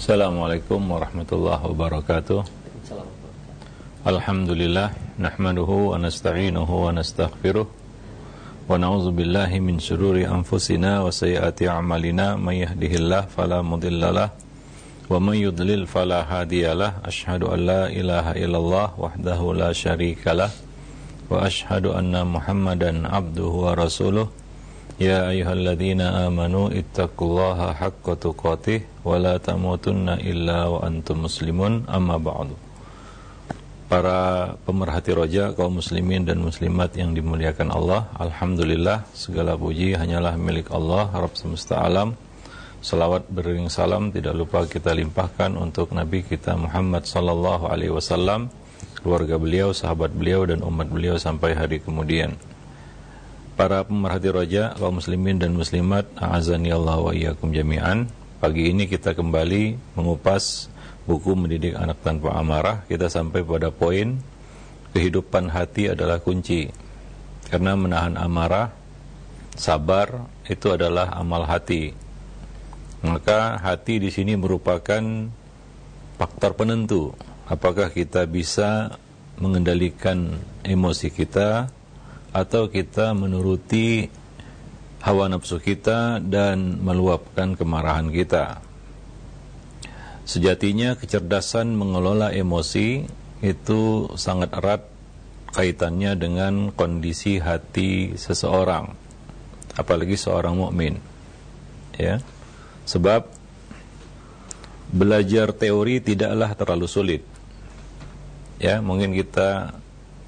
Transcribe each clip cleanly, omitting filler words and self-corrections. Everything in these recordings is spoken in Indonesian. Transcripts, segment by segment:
Assalamualaikum warahmatullahi wabarakatuh. Alhamdulillah, nahmaduhu wa nasta'inuhu wa nastaghfiruh wa na'udzu billahi min syururi anfusina wa sayyiati a'malina, may yahdihillahu fala mudhillalah wa may yudlil fala hadiyalah. Asyhadu an la ilaha illallah wahdahu la syarikalah wa asyhadu anna Muhammadan abduhu wa rasuluh. Ya ayyuhalladzina amanu ittaqullaha haqqa tuqatih wa la tamutunna illa wa antum muslimun, amma ba'du. Para pemerhati roja, kaum muslimin dan muslimat yang dimuliakan Allah, alhamdulillah, segala puji hanyalah milik Allah, Rabb semesta alam. Salawat beriring salam tidak lupa kita limpahkan untuk Nabi kita Muhammad sallallahu alaihi wasallam, keluarga beliau, sahabat beliau dan umat beliau sampai hari kemudian. Para pemerhati roja, kaum muslimin dan muslimat, a'azani Allah wa iyyakum jami'an. Pagi ini kita kembali mengupas buku Mendidik Anak Tanpa Amarah. Kita sampai pada poin kehidupan hati adalah kunci. Karena menahan amarah, sabar itu adalah amal hati. Maka hati di sini merupakan faktor penentu apakah kita bisa mengendalikan emosi kita atau kita menuruti hawa nafsu kita dan meluapkan kemarahan kita. Sejatinya kecerdasan mengelola emosi itu sangat erat kaitannya dengan kondisi hati seseorang, apalagi seorang mukmin. Ya. Sebab belajar teori tidaklah terlalu sulit. Ya, mungkin kita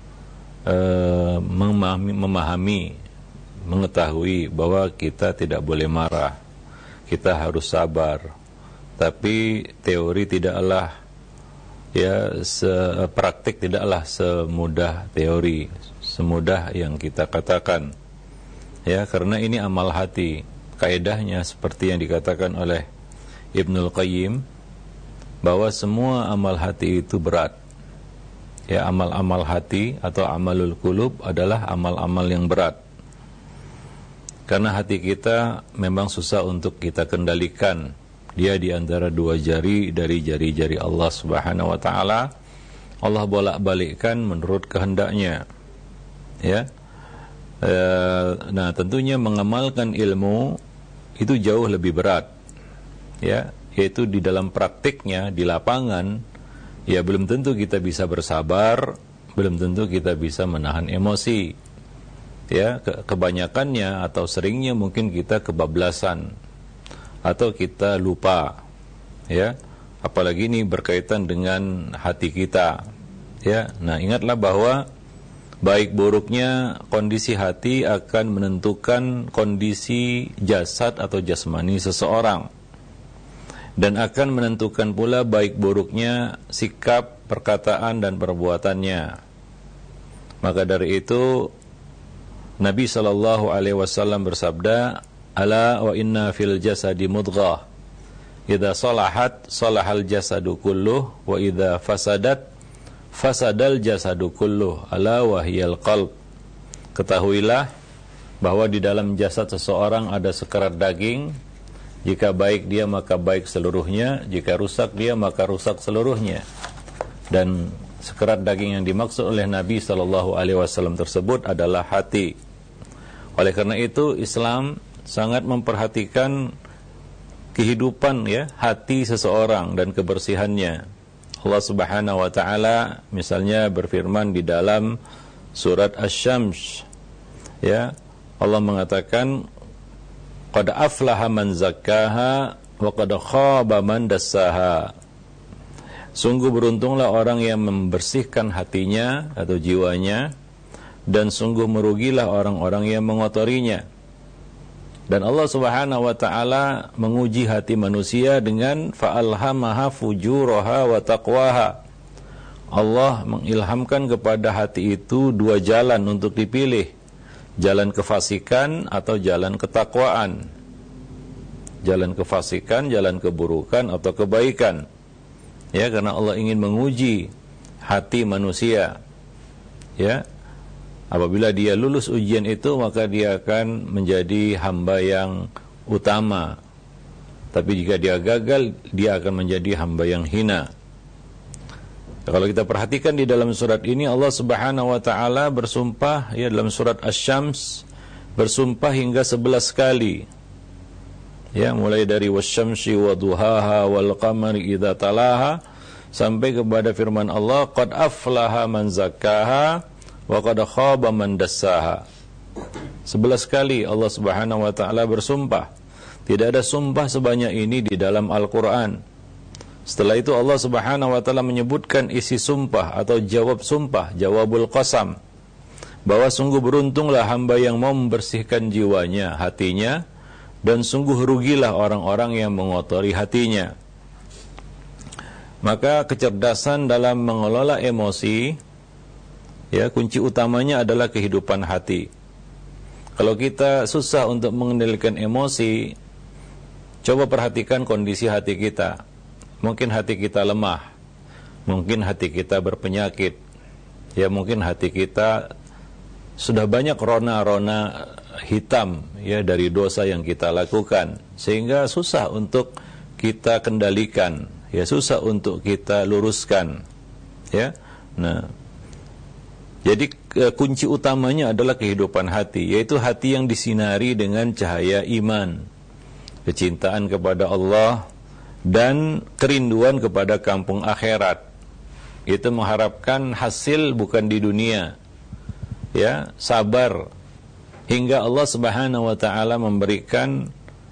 memahami, mengetahui bahwa kita tidak boleh marah, kita harus sabar. Tapi teori tidaklah, praktik tidaklah semudah teori, semudah yang kita katakan. Ya, karena ini amal hati. Kaedahnya seperti yang dikatakan oleh Ibnul Qayyim, bahwa semua amal hati itu berat. Ya, amal-amal hati atau amalul qulub adalah amal-amal yang berat. Karena hati kita memang susah untuk kita kendalikan. Dia di antara dua jari dari jari-jari Allah Subhanahu wa taala. Allah bolak-balikkan menurut kehendaknya. Ya. Nah, tentunya mengamalkan ilmu itu jauh lebih berat. Ya, yaitu di dalam praktiknya di lapangan. Ya, belum tentu kita bisa bersabar, belum tentu kita bisa menahan emosi. Ya, kebanyakannya atau seringnya mungkin kita kebablasan atau kita lupa. Ya, apalagi ini berkaitan dengan hati kita. Ya, nah ingatlah bahwa baik buruknya kondisi hati akan menentukan kondisi jasad atau jasmani seseorang. Dan akan menentukan pula baik buruknya sikap, perkataan dan perbuatannya. Maka dari itu Nabi SAW bersabda, "Ala wa inna fil jasadi mudghah, idza salahat salahal jasadu kulluh, wa idza fasadat fasadal jasadu kulluh, ala wa hiyal qalb." Ketahuilah bahwa di dalam jasad seseorang ada sekerat daging. Jika baik dia maka baik seluruhnya, jika rusak dia maka rusak seluruhnya. Dan sekerat daging yang dimaksud oleh Nabi SAW tersebut adalah hati. Oleh karena itu Islam sangat memperhatikan kehidupan hati seseorang dan kebersihannya. Allah Subhanahu wa taala misalnya berfirman di dalam surat Asy-Syams. Ya, Allah mengatakan, qad aflaha man zakkaha wa qad khaba man dassaha. Sungguh beruntunglah orang yang membersihkan hatinya atau jiwanya, dan sungguh merugilah orang-orang yang mengotorinya. Dan Allah Subhanahu wa taala menguji hati manusia dengan fa'alhamaha fujuraha wa taqwaha. Allah mengilhamkan kepada hati itu dua jalan untuk dipilih. Jalan kefasikan atau jalan ketakwaan. Jalan kefasikan, jalan keburukan atau kebaikan. Ya, karena Allah ingin menguji hati manusia. Ya. Apabila dia lulus ujian itu, maka dia akan menjadi hamba yang utama. Tapi jika dia gagal, dia akan menjadi hamba yang hina. Kalau kita perhatikan di dalam surat ini, Allah Subhanahu wa taala bersumpah ya dalam surat Asy-Syams, bersumpah hingga 11 kali. Ya, mulai dari wasyamsi wa duhaha wal qamari idza talaha sampai kepada firman Allah, qad aflaha man zakkaha wa qad khaba man dassaha. 11 kali Allah Subhanahu wa taala bersumpah. Tidak ada sumpah sebanyak ini di dalam Al-Qur'an. Setelah itu Allah Subhanahu wa taala menyebutkan isi sumpah atau jawab sumpah, jawabul qasam, bahwa sungguh beruntunglah hamba yang mau membersihkan jiwanya, hatinya, dan sungguh rugilah orang-orang yang mengotori hatinya. Maka kecerdasan dalam mengelola emosi, ya, kunci utamanya adalah kehidupan hati. Kalau kita susah untuk mengendalikan emosi, coba perhatikan kondisi hati kita. Mungkin hati kita lemah, mungkin hati kita berpenyakit, ya mungkin hati kita sudah banyak rona-rona hitam ya dari dosa yang kita lakukan, sehingga susah untuk kita kendalikan, ya susah untuk kita luruskan, ya. Nah, jadi kunci utamanya adalah kehidupan hati, yaitu hati yang disinari dengan cahaya iman, kecintaan kepada Allah dan kerinduan kepada kampung akhirat. Itu mengharapkan hasil bukan di dunia, ya, sabar hingga Allah Subhanahu wa taala memberikan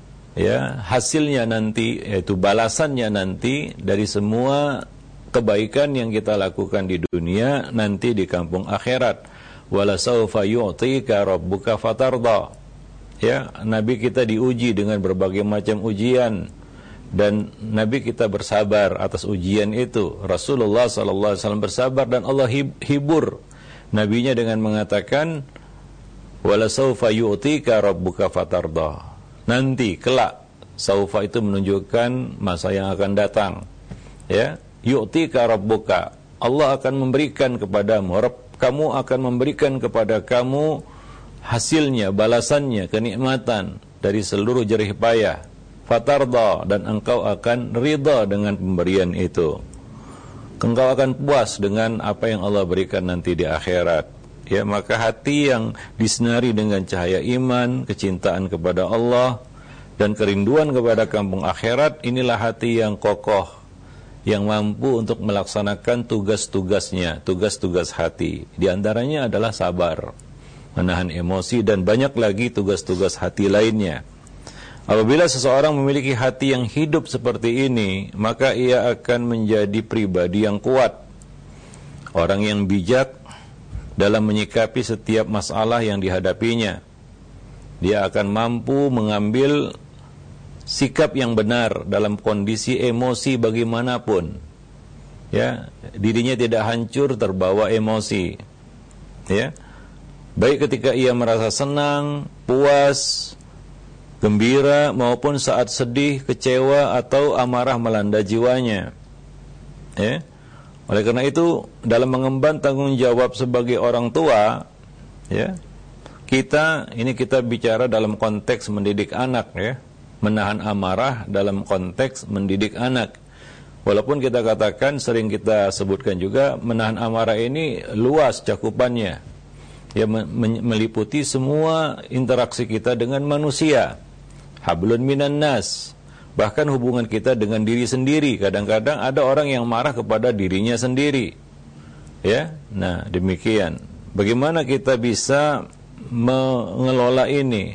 ya hasilnya nanti, yaitu balasannya nanti dari semua kebaikan yang kita lakukan di dunia nanti di kampung akhirat. Wala saufa yu'tika rabbuka fatarda. Ya, nabi kita diuji dengan berbagai macam ujian dan nabi kita bersabar atas ujian itu. Rasulullah sallallahu alaihi wasallam bersabar dan Allah hibur nabinya dengan mengatakan wala saufa yu'tika rabbuka fatarda. Nanti kelak, saufa itu menunjukkan masa yang akan datang. Ya, yu'tika rabbuka, Allah akan memberikan kepadamu, kamu akan memberikan kepada kamu hasilnya, balasannya, kenikmatan dari seluruh jerih payah. Fatarda, dan engkau akan ridha dengan pemberian itu. Engkau akan puas dengan apa yang Allah berikan nanti di akhirat. Ya, maka hati yang disinari dengan cahaya iman, kecintaan kepada Allah dan kerinduan kepada kampung akhirat, inilah hati yang kokoh, yang mampu untuk melaksanakan tugas-tugasnya, tugas-tugas hati. Di antaranya adalah sabar, menahan emosi, dan banyak lagi tugas-tugas hati lainnya. Apabila seseorang memiliki hati yang hidup seperti ini, maka ia akan menjadi pribadi yang kuat, orang yang bijak dalam menyikapi setiap masalah yang dihadapinya. Dia akan mampu mengambil sikap yang benar dalam kondisi emosi bagaimanapun. Ya, dirinya tidak hancur terbawa emosi. Ya, baik ketika ia merasa senang, puas, gembira, maupun saat sedih, kecewa, atau amarah melanda jiwanya. Ya. Oleh karena itu, dalam mengemban tanggung jawab sebagai orang tua, ya, kita bicara dalam konteks mendidik anak, ya, menahan amarah dalam konteks mendidik anak. Walaupun kita katakan, sering kita sebutkan juga, menahan amarah ini luas cakupannya, ya, meliputi semua interaksi kita dengan manusia. Hablun minan nas. Bahkan hubungan kita dengan diri sendiri. Kadang-kadang ada orang yang marah kepada dirinya sendiri. Ya, nah demikian. Bagaimana kita bisa mengelola ini?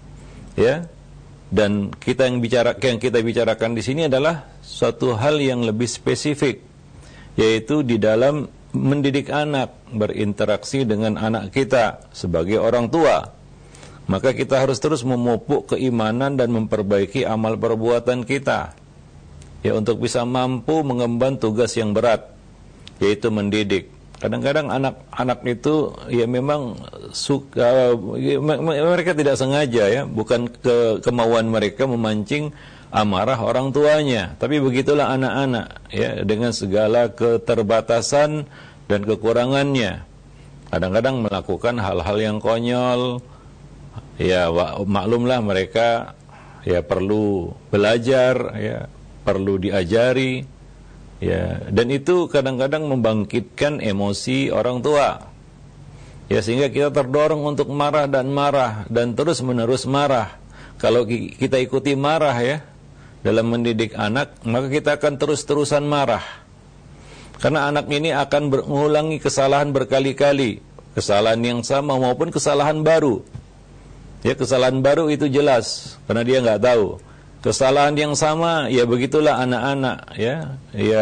Ya, dan yang kita bicarakan di sini adalah suatu hal yang lebih spesifik, yaitu di dalam mendidik anak, berinteraksi dengan anak kita sebagai orang tua. Maka kita harus terus memupuk keimanan dan memperbaiki amal perbuatan kita, ya, untuk bisa mampu mengemban tugas yang berat, yaitu mendidik. Kadang-kadang anak-anak itu ya memang suka, mereka tidak sengaja, ya, bukan kemauan mereka memancing amarah orang tuanya, tapi begitulah anak-anak, ya, dengan segala keterbatasan dan kekurangannya. Kadang-kadang melakukan hal-hal yang konyol. Ya, maklumlah mereka, ya perlu belajar, ya perlu diajari, ya, dan itu kadang-kadang membangkitkan emosi orang tua, ya, sehingga kita terdorong untuk marah dan terus menerus marah. Kalau kita ikuti marah, ya, dalam mendidik anak, maka kita akan terus-terusan marah, karena anak ini akan mengulangi kesalahan berkali-kali, kesalahan yang sama maupun kesalahan baru. Ya, kesalahan baru itu jelas karena dia nggak tahu. Kesalahan yang sama, ya begitulah anak-anak, ya,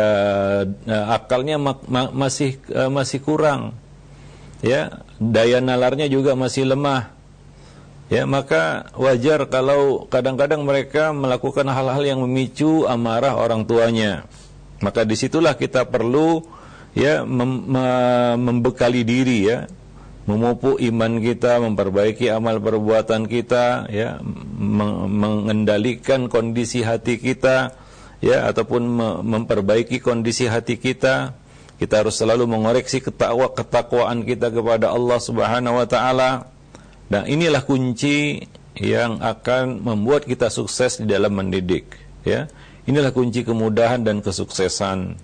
akalnya masih kurang, ya, daya nalarnya juga masih lemah, ya, maka wajar kalau kadang-kadang mereka melakukan hal-hal yang memicu amarah orang tuanya. Maka disitulah kita perlu, ya, membekali diri, ya, memupuk iman kita, memperbaiki amal perbuatan kita, ya, mengendalikan kondisi hati kita, ya, ataupun memperbaiki kondisi hati kita. Kita harus selalu mengoreksi ketakwaan kita kepada Allah Subhanahu wa taala. Dan inilah kunci yang akan membuat kita sukses di dalam mendidik, ya. Inilah kunci kemudahan dan kesuksesan.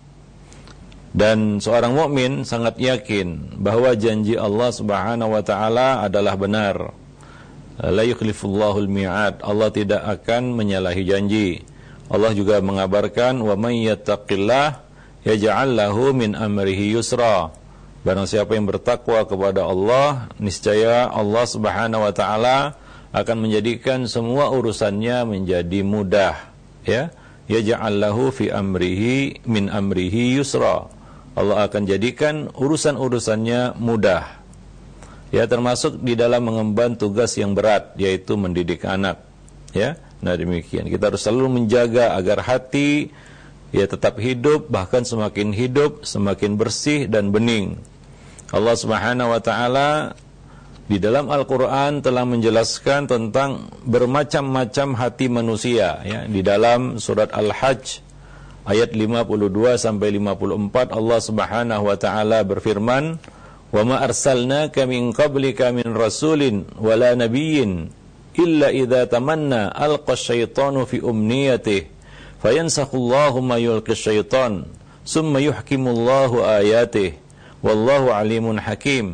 Dan seorang mukmin sangat yakin bahwa janji Allah Subhanahu wa taala adalah benar. La yukhlifullahul mi'ad. Allah tidak akan menyalahi janji. Allah juga mengabarkan, wa may yattaqillah yaj'al lahu min amrihi yusra. Barang siapa yang bertakwa kepada Allah, niscaya Allah Subhanahu wa taala akan menjadikan semua urusannya menjadi mudah, ya. Yaj'al lahu fi amrihi min amrihi yusra. Allah akan jadikan urusan-urusannya mudah, ya, termasuk di dalam mengemban tugas yang berat, yaitu mendidik anak, ya. Nah, demikian kita harus selalu menjaga agar hati, ya, tetap hidup, bahkan semakin hidup semakin bersih dan bening. Allah Subhanahu wa taala di dalam Al-Qur'an telah menjelaskan tentang bermacam-macam hati manusia, ya. Di dalam surat Al-Hajj ayat 52 sampai 54 Allah Subhanahu wa taala berfirman, "Wa ma arsalnaka min qablika min rasulin wala nabiyyin illa idza tamanna alqa asyaitanu fi umniyatihi fayansakhullahu ma yulqi asyaitan summa yuhkimullahu ayatihi wallahu alimun hakim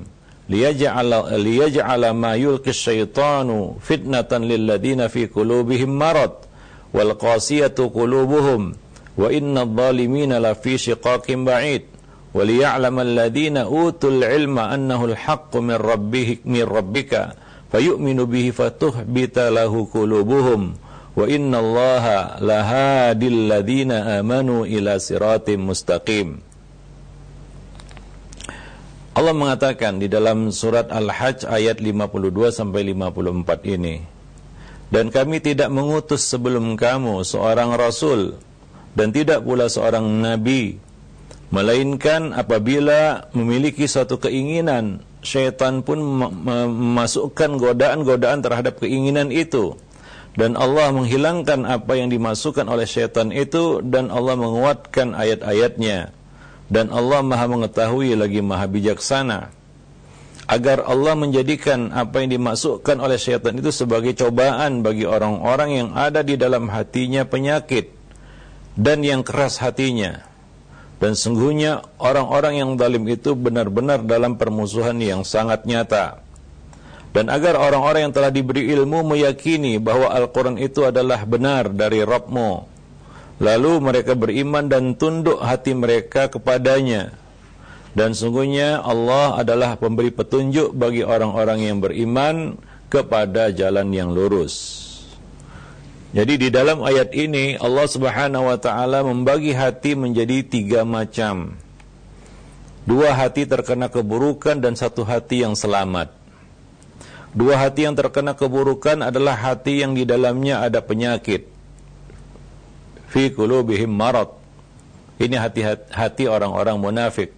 liyaj'ala ma yulqi asyaitanu fitnatan lil ladzina fi qulubihim marad wal qasiyatu qulubuhum wa innadh dhalimina lafi shiqaqin ba'id wa liya'lamal ladzina utul ilma annahu al-haqqu min rabbika fayu'minu bihi fatuhbita lahu qulubuhum wa innallaha lahadil ladzina amanu ila siratim mustaqim. Allah mengatakan di dalam surat Al-Hajj ayat 52 sampai 54 ini, dan kami tidak mengutus sebelum kamu seorang rasul dan tidak pula seorang nabi, melainkan apabila memiliki suatu keinginan, syaitan pun memasukkan godaan-godaan terhadap keinginan itu, dan Allah menghilangkan apa yang dimasukkan oleh syaitan itu, dan Allah menguatkan ayat-ayatnya, dan Allah maha mengetahui lagi maha bijaksana, agar Allah menjadikan apa yang dimasukkan oleh syaitan itu sebagai cobaan bagi orang-orang yang ada di dalam hatinya penyakit dan yang keras hatinya. Dan sungguhnya orang-orang yang zalim itu benar-benar dalam permusuhan yang sangat nyata. Dan agar orang-orang yang telah diberi ilmu meyakini bahwa Al-Quran itu adalah benar dari Rabbmu, lalu mereka beriman dan tunduk hati mereka kepadanya. Dan sungguhnya Allah adalah pemberi petunjuk bagi orang-orang yang beriman kepada jalan yang lurus. Jadi di dalam ayat ini Allah Subhanahu wa taala membagi hati menjadi 3 macam. 2 hati terkena keburukan dan 1 hati yang selamat. 2 hati yang terkena keburukan adalah hati yang di dalamnya ada penyakit. Fi qulubihim marad. Ini hati orang-orang munafik.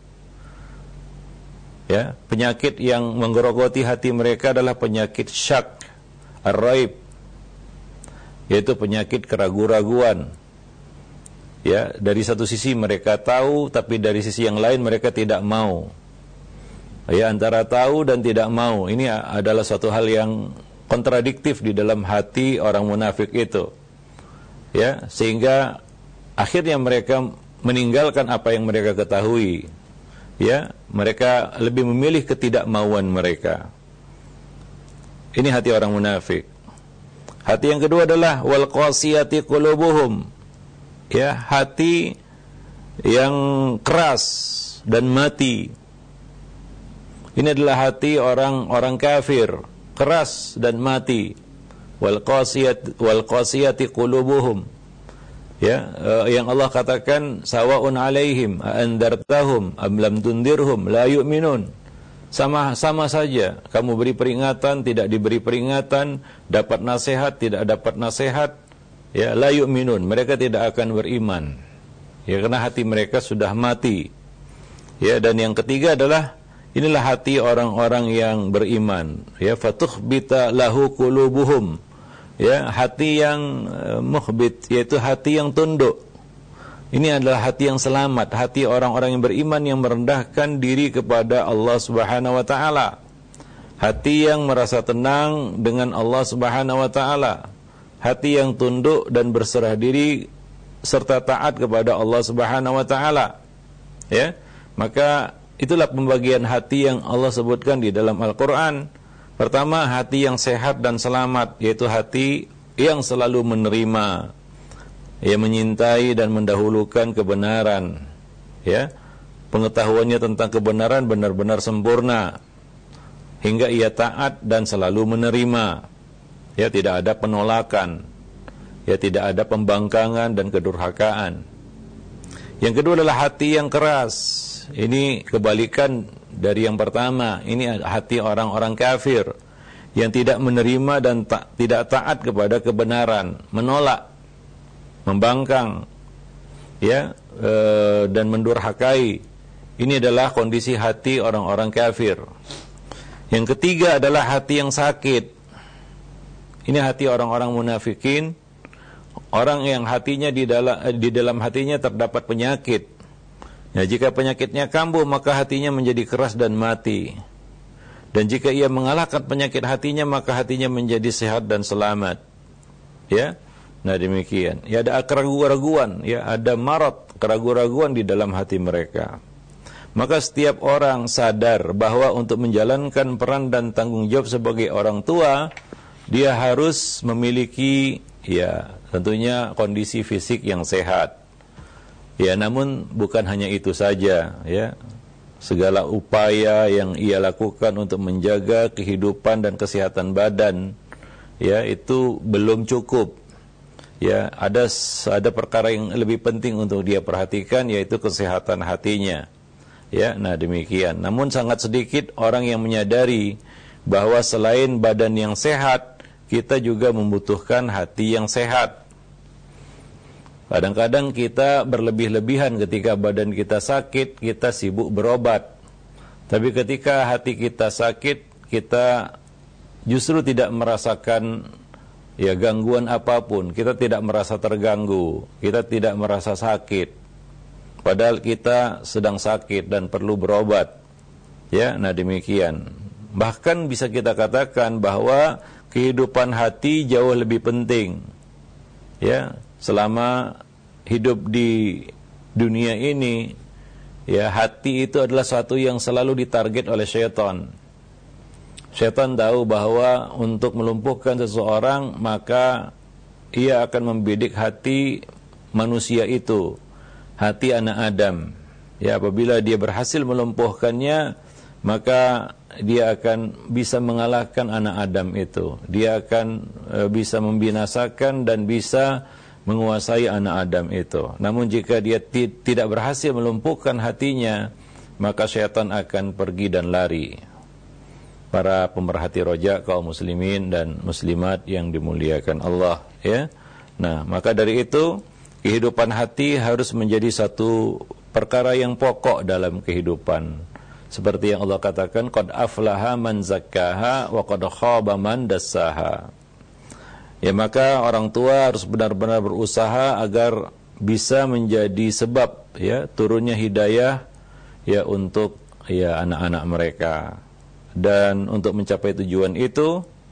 Ya, penyakit yang menggerogoti hati mereka adalah penyakit syak, ar-raib, yaitu penyakit keraguan-raguan. Ya, dari satu sisi mereka tahu, tapi dari sisi yang lain mereka tidak mau. Ya, antara tahu dan tidak mau, ini adalah suatu hal yang kontradiktif di dalam hati orang munafik itu. Ya, sehingga akhirnya mereka meninggalkan apa yang mereka ketahui. Ya, mereka lebih memilih ketidakmauan mereka. Ini hati orang munafik. Hati yang kedua adalah wal qasiyati qulubuhum. Ya, hati yang keras dan mati. Ini adalah hati orang kafir, keras dan mati. Wal qasiyati qulubuhum. Ya, yang Allah katakan sawaun alaihim a andartahum am lam tundirhum la yu'minun. Sama saja, kamu beri peringatan, tidak diberi peringatan, dapat nasihat, tidak dapat nasihat, ya, la yu'minun, mereka tidak akan beriman. Ya, karena hati mereka sudah mati. Ya, dan yang ketiga adalah inilah hati orang-orang yang beriman, ya, fatukhbita lahu qulubuhum. Ya, hati yang mukhbit, yaitu hati yang tunduk. Ini adalah hati yang selamat, hati orang-orang yang beriman yang merendahkan diri kepada Allah Subhanahu wa taala. Hati yang merasa tenang dengan Allah Subhanahu wa taala. Hati yang tunduk dan berserah diri serta taat kepada Allah Subhanahu wa taala. Ya. Maka itulah pembagian hati yang Allah sebutkan di dalam Al-Qur'an. Pertama, hati yang sehat dan selamat, yaitu hati yang selalu menerima, ya, menyintai dan mendahulukan kebenaran, ya, pengetahuannya tentang kebenaran benar-benar sempurna, hingga ia taat dan selalu menerima, ya, tidak ada penolakan, ya, tidak ada pembangkangan dan kedurhakaan. Yang kedua adalah hati yang keras. Ini kebalikan dari yang pertama. Ini hati orang-orang kafir yang tidak menerima dan tidak taat kepada kebenaran, menolak, membangkang, ya, dan mendurhakai. Ini adalah kondisi hati orang-orang kafir. Yang ketiga adalah hati yang sakit. Ini hati orang-orang munafikin, orang yang hatinya di dalam hatinya terdapat penyakit. Ya, jika penyakitnya kambuh, maka hatinya menjadi keras dan mati. Dan jika ia mengalahkan penyakit hatinya, maka hatinya menjadi sehat dan selamat. Ya, nah demikian. Ya, ada keraguan-raguan, ya, ada marad, keraguan-raguan di dalam hati mereka. Maka setiap orang sadar bahwa untuk menjalankan peran dan tanggung jawab sebagai orang tua, dia harus memiliki, ya, tentunya kondisi fisik yang sehat. Ya, namun bukan hanya itu saja, ya. Segala upaya yang ia lakukan untuk menjaga kehidupan dan kesehatan badan, ya, itu belum cukup. Ya, ada perkara yang lebih penting untuk dia perhatikan, yaitu kesehatan hatinya. Ya, nah demikian. Namun sangat sedikit orang yang menyadari bahwa selain badan yang sehat, kita juga membutuhkan hati yang sehat. Kadang-kadang kita berlebih-lebihan ketika badan kita sakit, kita sibuk berobat. Tapi ketika hati kita sakit, kita justru tidak merasakan, ya, gangguan apapun. Kita tidak merasa terganggu, kita tidak merasa sakit. Padahal kita sedang sakit dan perlu berobat. Ya, nah demikian. Bahkan bisa kita katakan bahwa kehidupan hati jauh lebih penting. Ya, selama hidup di dunia ini, ya, hati itu adalah satu yang selalu ditarget oleh syaitan. Syaitan tahu bahwa untuk melumpuhkan seseorang, maka ia akan membidik hati manusia itu, hati anak Adam. Ya, apabila dia berhasil melumpuhkannya, maka dia akan bisa mengalahkan anak Adam itu. Dia akan bisa membinasakan dan bisa menguasai anak Adam itu. Namun jika dia tidak berhasil melumpuhkan hatinya, maka syaitan akan pergi dan lari. Para pemerhati roja kaum muslimin dan muslimat yang dimuliakan Allah, ya. Nah, maka dari itu kehidupan hati harus menjadi satu perkara yang pokok dalam kehidupan. Seperti yang Allah katakan, qad aflaha man zakkaha wa qad khaba man dassaha. Ya, maka orang tua harus benar-benar berusaha agar bisa menjadi sebab, ya, turunnya hidayah, ya, untuk, ya, anak-anak mereka. Dan untuk mencapai tujuan itu,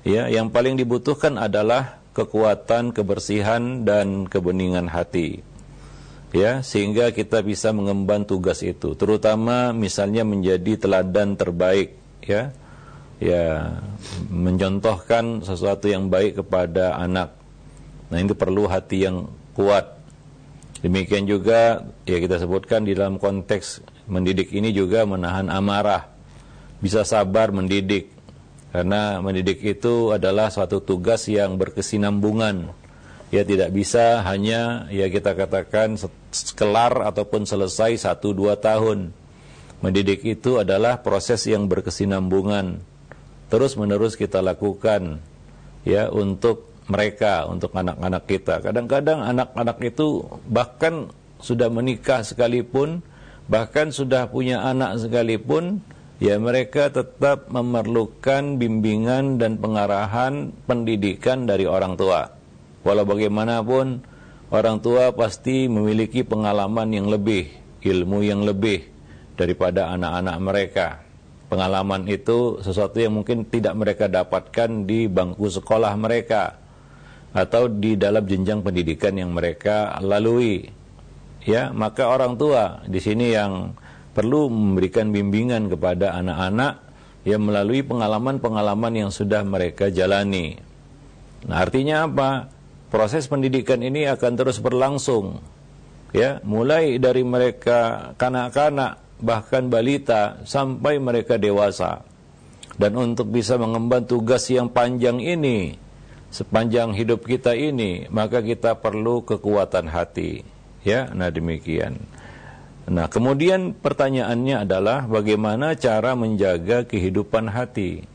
Ya, yang paling dibutuhkan adalah kekuatan, kebersihan dan kebeningan hati. Ya, sehingga kita bisa mengemban tugas itu, terutama misalnya menjadi teladan terbaik, ya. Ya, mencontohkan sesuatu yang baik kepada anak. Nah, ini perlu hati yang kuat. Demikian juga ya kita sebutkan di dalam konteks mendidik ini juga menahan amarah. Bisa sabar mendidik. Karena mendidik itu adalah suatu tugas yang berkesinambungan. Ya tidak bisa hanya ya kita katakan kelar ataupun selesai 1-2 tahun. Mendidik itu adalah proses yang berkesinambungan. Terus menerus kita lakukan ya untuk mereka, untuk anak-anak kita. Kadang-kadang anak-anak itu bahkan sudah menikah sekalipun, bahkan sudah punya anak sekalipun, ya mereka tetap memerlukan bimbingan dan pengarahan pendidikan dari orang tua. Walau bagaimanapun, orang tua pasti memiliki pengalaman yang lebih, ilmu yang lebih daripada anak-anak mereka. Pengalaman itu sesuatu yang mungkin tidak mereka dapatkan di bangku sekolah mereka atau di dalam jenjang pendidikan yang mereka lalui. Ya, maka orang tua di sini yang perlu memberikan bimbingan kepada anak-anak yang melalui pengalaman-pengalaman yang sudah mereka jalani. Nah, artinya apa? Proses pendidikan ini akan terus berlangsung. Ya, mulai dari mereka kanak-kanak bahkan balita sampai mereka dewasa. Dan untuk bisa mengemban tugas yang panjang ini sepanjang hidup kita ini, maka kita perlu kekuatan hati. Ya, nah demikian. Nah, kemudian pertanyaannya adalah bagaimana cara menjaga kehidupan hati?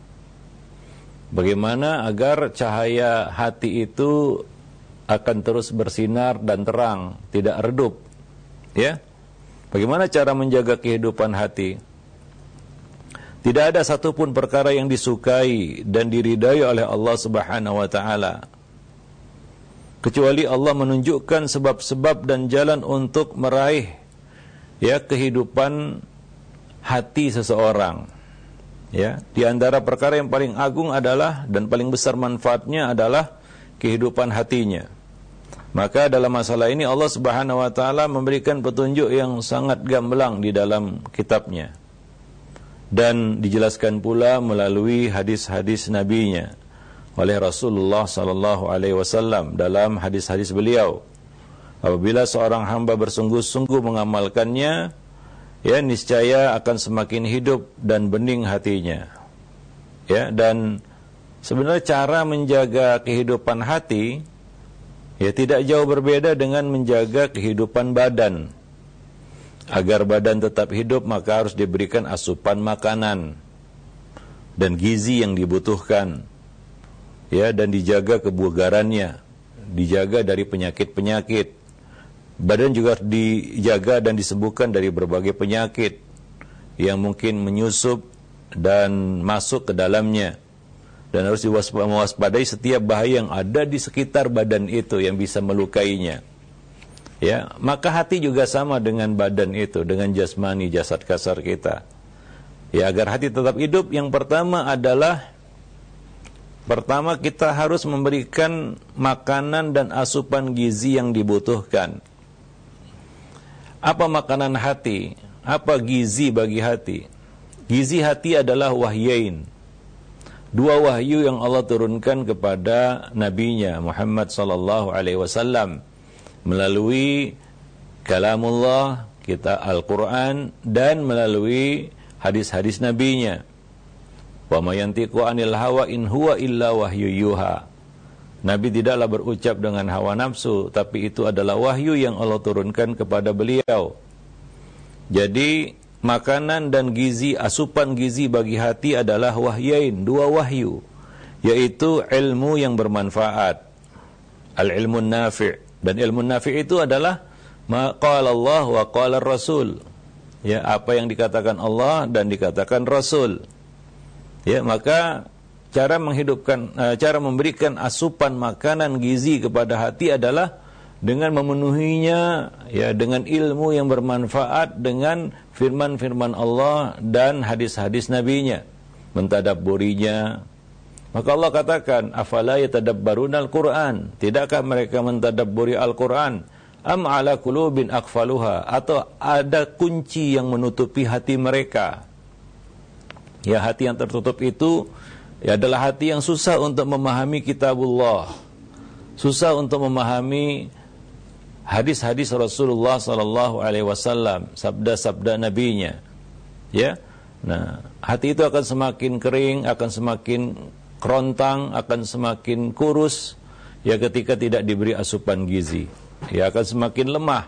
Bagaimana agar cahaya hati itu akan terus bersinar dan terang, tidak redup? Ya. Bagaimana cara menjaga kehidupan hati? Tidak ada satupun perkara yang disukai dan diridai oleh Allah Subhanahu wa ta'ala kecuali Allah menunjukkan sebab-sebab dan jalan untuk meraih ya kehidupan hati seseorang. Ya, di antara perkara yang paling agung adalah dan paling besar manfaatnya adalah kehidupan hatinya. Maka dalam masalah ini Allah Subhanahu wa ta'ala memberikan petunjuk yang sangat gamblang di dalam kitabnya. Dan dijelaskan pula melalui hadis-hadis nabinya oleh Rasulullah sallallahu alaihi wasallam dalam hadis-hadis beliau. Apabila seorang hamba bersungguh-sungguh mengamalkannya, ya niscaya akan semakin hidup dan bening hatinya. Ya, dan sebenarnya cara menjaga kehidupan hati ya tidak jauh berbeda dengan menjaga kehidupan badan. Agar badan tetap hidup maka harus diberikan asupan makanan dan gizi yang dibutuhkan. Ya, dan dijaga kebugarannya, dijaga dari penyakit-penyakit. Badan juga dijaga dan disembuhkan dari berbagai penyakit yang mungkin menyusup dan masuk ke dalamnya. Dan harus diwaspadai setiap bahaya yang ada di sekitar badan itu yang bisa melukainya. Ya, maka hati juga sama dengan badan itu, dengan jasmani, jasad kasar kita. Ya, agar hati tetap hidup, yang pertama adalah kita harus memberikan makanan dan asupan gizi yang dibutuhkan. Apa makanan hati? Apa gizi bagi hati? Gizi hati adalah wahyain. 2 wahyu yang Allah turunkan kepada nabinya Muhammad sallallahu alaihi wasallam melalui kalamullah, kita Al-Quran, dan melalui hadis-hadis nabinya. Wa ma yantiqu anil hawa in huwa illa wahyu yuha. Nabi tidaklah berucap dengan hawa nafsu, tapi itu adalah wahyu yang Allah turunkan kepada beliau. Jadi makanan dan gizi, asupan gizi bagi hati adalah wahyain, 2 wahyu, yaitu ilmu yang bermanfaat, al-ilmun nafi'. Dan ilmu nafi' itu adalah ma qala Allah wa qala Rasul. Ya, apa yang dikatakan Allah dan dikatakan Rasul. Ya, maka cara memberikan asupan makanan gizi kepada hati adalah dengan memenuhinya ya dengan ilmu yang bermanfaat, dengan firman-firman Allah dan hadis-hadis nabinya, mentadabburinya, Maka Allah katakan, afala yatadabbarunal Qur'an? Tidakkah mereka mentadabburi Al-Qur'an? Am ala qulubin aqfaluha? Atau ada kunci yang menutupi hati mereka? Ya, hati yang tertutup itu ya adalah hati yang susah untuk memahami kitabullah, susah untuk memahami hadis-hadis Rasulullah sallallahu alaihi wasallam, sabda-sabda nabinya. Ya. Nah, hati itu akan semakin kering, akan semakin kerontang, akan semakin kurus ya ketika tidak diberi asupan gizi. Ya akan semakin lemah.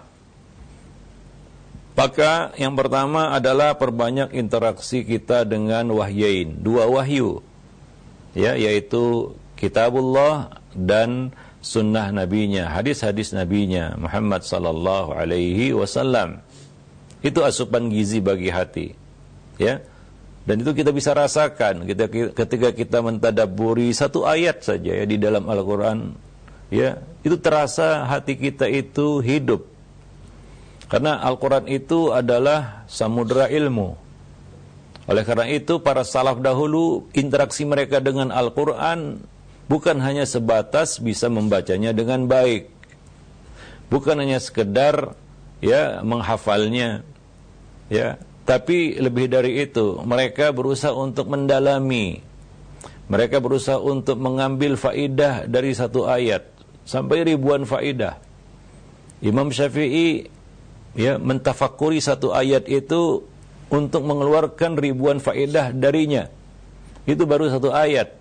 Maka yang pertama adalah perbanyak interaksi kita dengan wahyain, dua wahyu. Ya, yaitu kitabullah dan sunnah nabinya, hadis-hadis nabinya Muhammad sallallahu alaihi wasallam. Itu asupan gizi bagi hati. Ya. Dan itu kita bisa rasakan ketika kita mentadabburi satu ayat saja ya di dalam Al-Qur'an, ya, itu terasa hati kita itu hidup. Karena Al-Qur'an itu adalah samudra ilmu. Oleh karena itu para salaf dahulu interaksi mereka dengan Al-Qur'an bukan hanya sebatas bisa membacanya dengan baik. Bukan hanya sekedar ya menghafalnya. Ya, tapi lebih dari itu, mereka berusaha untuk mendalami. Mereka berusaha untuk mengambil faidah dari satu ayat sampai ribuan faidah. Imam Syafi'i ya mentafakuri satu ayat itu untuk mengeluarkan ribuan faidah darinya. Itu baru satu ayat.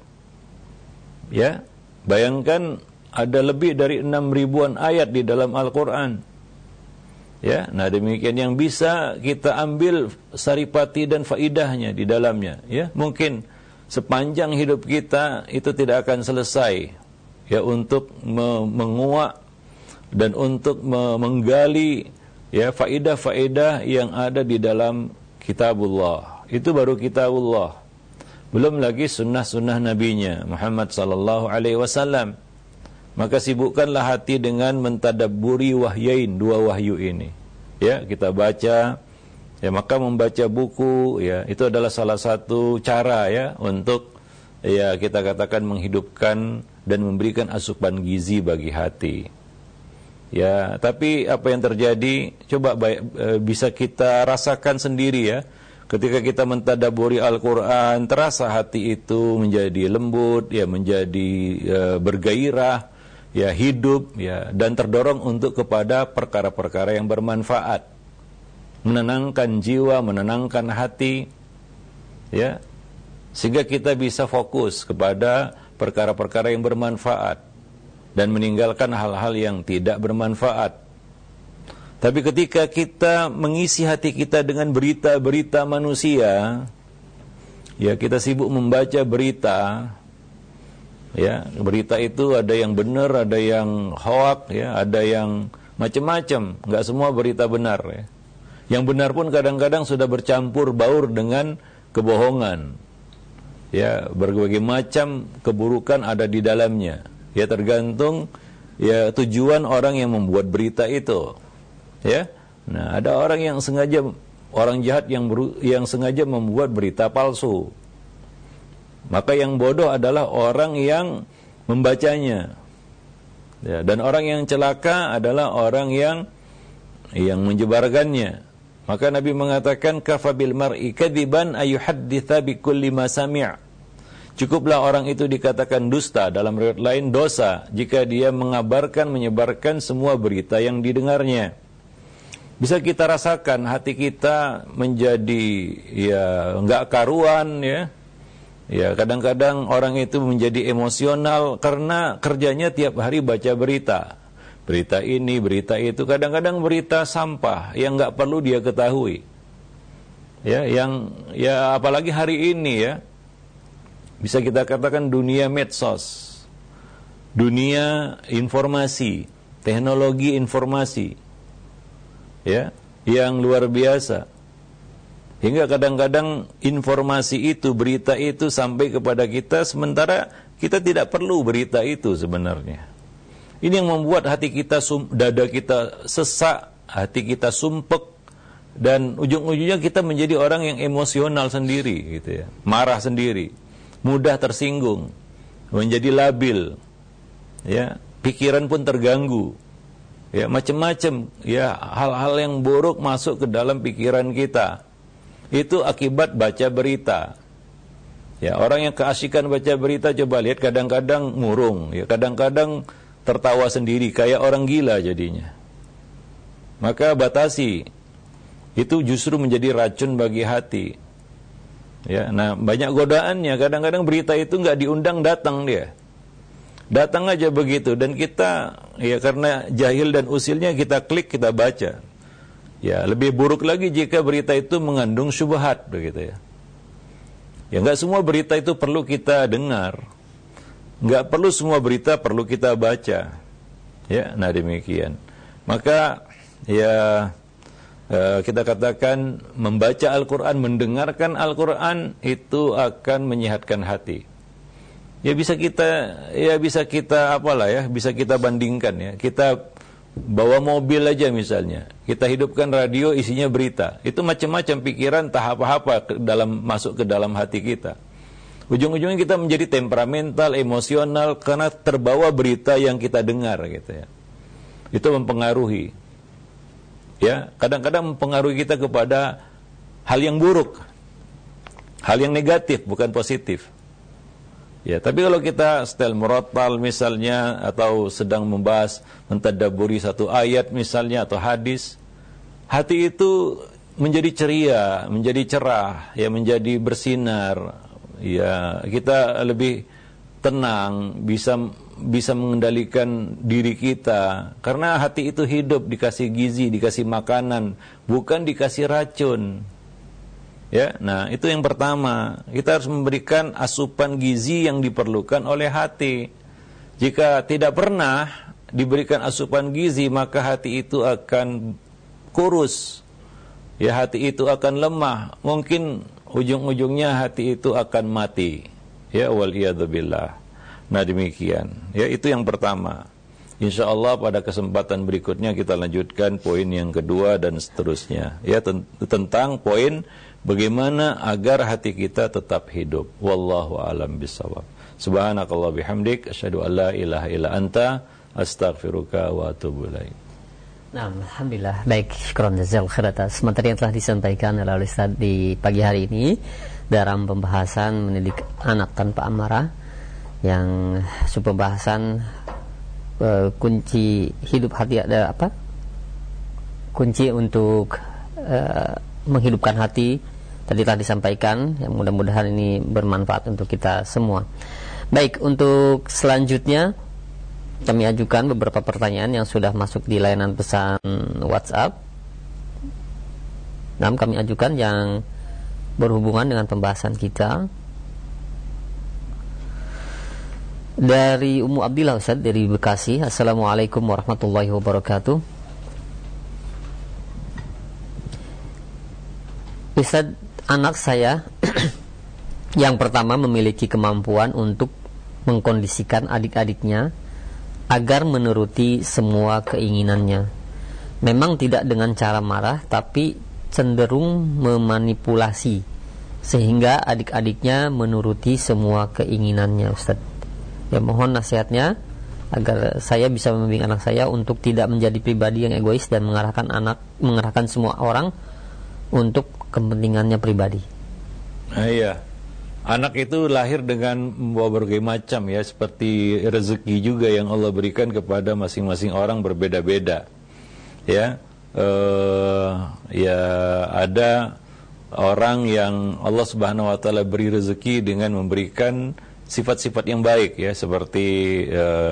Ya, bayangkan ada lebih dari 6.000-an ayat di dalam Al-Qur'an. Ya, nah demikian yang bisa kita ambil saripati dan faidahnya di dalamnya. Ya, mungkin sepanjang hidup kita itu tidak akan selesai ya untuk menguak dan untuk menggali ya faidah-faidah yang ada di dalam kitabullah. Itu baru kitabullah. Belum lagi sunnah-sunnah nabinya Muhammad sallallahu alaihi wasallam. Maka sibukkanlah hati dengan mentadabburi wahyain, dua wahyu ini. Ya, kita baca, ya maka membaca buku, ya itu adalah salah satu cara ya untuk ya kita katakan menghidupkan dan memberikan asupan gizi bagi hati. Ya, tapi apa yang terjadi coba bisa kita rasakan sendiri ya. Ketika kita mentadabburi Al-Qur'an, terasa hati itu menjadi lembut, ya menjadi bergairah, ya hidup, ya dan terdorong untuk kepada perkara-perkara yang bermanfaat, menenangkan jiwa, menenangkan hati, ya sehingga kita bisa fokus kepada perkara-perkara yang bermanfaat dan meninggalkan hal-hal yang tidak bermanfaat. Tapi ketika kita mengisi hati kita dengan berita-berita manusia, ya kita sibuk membaca berita. Ya, berita itu ada yang benar, ada yang hoak, ya, ada yang macam-macam. Enggak semua berita benar. Ya. Yang benar pun kadang-kadang sudah bercampur baur dengan kebohongan. Ya, berbagai macam keburukan ada di dalamnya. Ya, tergantung ya tujuan orang yang membuat berita itu. Ya, nah ada orang yang sengaja, orang jahat yang sengaja membuat berita palsu. Maka yang bodoh adalah orang yang membacanya. Ya, dan orang yang celaka adalah orang yang menyebarkannya. Maka Nabi mengatakan kafabil mar'i kadziban ayuhadditsa bikulli ma sami'. Cukuplah orang itu dikatakan dusta, dalam riwayat lain dosa, jika dia mengabarkan, menyebarkan semua berita yang didengarnya. Bisa kita rasakan hati kita menjadi ya enggak karuan ya. Ya, kadang-kadang orang itu menjadi emosional karena kerjanya tiap hari baca berita. Berita ini, berita itu, kadang-kadang berita sampah yang enggak perlu dia ketahui. Ya, apalagi hari ini ya. Bisa kita katakan dunia medsos. Dunia informasi, teknologi informasi. Ya, yang luar biasa. Hingga kadang-kadang informasi itu, berita itu sampai kepada kita sementara kita tidak perlu berita itu sebenarnya. Ini yang membuat hati kita, dada kita sesak, hati kita sumpek, dan ujung-ujungnya kita menjadi orang yang emosional sendiri gitu ya. Marah sendiri, mudah tersinggung. menjadi labil, ya, pikiran pun terganggu, ya, macam-macam, ya, hal-hal yang buruk masuk ke dalam pikiran kita. Itu akibat baca berita. Ya, orang yang keasikan baca berita, coba lihat, kadang-kadang murung, ya, kadang-kadang tertawa sendiri kayak orang gila jadinya. Maka batasi. Itu justru menjadi racun bagi hati. Ya, nah, banyak godaannya. Kadang-kadang berita itu nggak diundang, datang dia. Datang aja begitu, dan kita, ya, karena jahil dan usilnya, kita klik, kita baca. Ya, lebih buruk lagi jika berita itu mengandung syubhat, begitu ya. Ya, nggak semua berita itu perlu kita dengar, nggak perlu semua berita perlu kita baca. Ya, nah demikian. Maka ya, kita katakan membaca Al-Quran, mendengarkan Al-Quran itu akan menyehatkan hati. Ya bisa kita apalah ya, bisa kita bandingkan ya. Kita bawa mobil aja misalnya, kita hidupkan radio isinya berita, itu macam-macam pikiran tahap apa masuk ke dalam hati kita. Ujung-ujungnya kita menjadi temperamental, emosional karena terbawa berita yang kita dengar gitu ya. Itu mempengaruhi. Ya, kadang-kadang mempengaruhi kita kepada hal yang buruk, hal yang negatif, bukan positif. Ya, tapi kalau kita setel murattal misalnya, atau sedang membahas, mentadabburi satu ayat misalnya atau hadis, hati itu menjadi ceria, menjadi cerah, ya, menjadi bersinar. Ya, kita lebih tenang, bisa mengendalikan diri kita, karena hati itu hidup dikasih gizi, dikasih makanan, bukan dikasih racun. Ya, nah itu yang pertama, kita harus memberikan asupan gizi yang diperlukan oleh hati. Jika tidak pernah diberikan asupan gizi, maka hati itu akan kurus. Ya, hati itu akan lemah. Mungkin ujung-ujungnya hati itu akan mati. Ya, waliyadzubillah. Nah demikian. Ya, itu yang pertama. Insya Allah pada kesempatan berikutnya kita lanjutkan poin yang kedua dan seterusnya. Ya, tentang poin bagaimana agar hati kita tetap hidup. Wallahu a'lam bishawab. Subhanakallah bihamdik, asyhadu an la ilaha illa anta, astaghfiruka wa atubu ilaik. Nah, alhamdulillah. Baik, syukran jazakallahu khairan atas materi yang telah disampaikan oleh Ustaz di pagi hari ini dalam pembahasan mendidik anak tanpa amarah, yang pembahasan kunci hidup hati ada apa? Kunci untuk menghidupkan hati tadi telah disampaikan, yang mudah-mudahan ini bermanfaat untuk kita semua. Baik, untuk selanjutnya kami ajukan beberapa pertanyaan yang sudah masuk di layanan pesan WhatsApp. Nah, kami ajukan yang berhubungan dengan pembahasan kita. Dari Ummu Abdillah, Ustaz, dari Bekasi. Assalamualaikum warahmatullahi wabarakatuh. Ustaz, anak saya yang pertama memiliki kemampuan untuk mengkondisikan adik-adiknya agar menuruti semua keinginannya. Memang tidak dengan cara marah, tapi cenderung memanipulasi sehingga adik-adiknya menuruti semua keinginannya, Ustaz. Ya, mohon nasihatnya agar saya bisa membimbing anak saya untuk tidak menjadi pribadi yang egois dan mengarahkan semua orang untuk kepentingannya pribadi. Iya. Anak itu lahir dengan membawa berbagai macam, ya, seperti rezeki juga yang Allah berikan kepada masing-masing orang berbeda-beda. Ya, ya, ada orang yang Allah Subhanahu wa taala beri rezeki dengan memberikan sifat-sifat yang baik, ya, seperti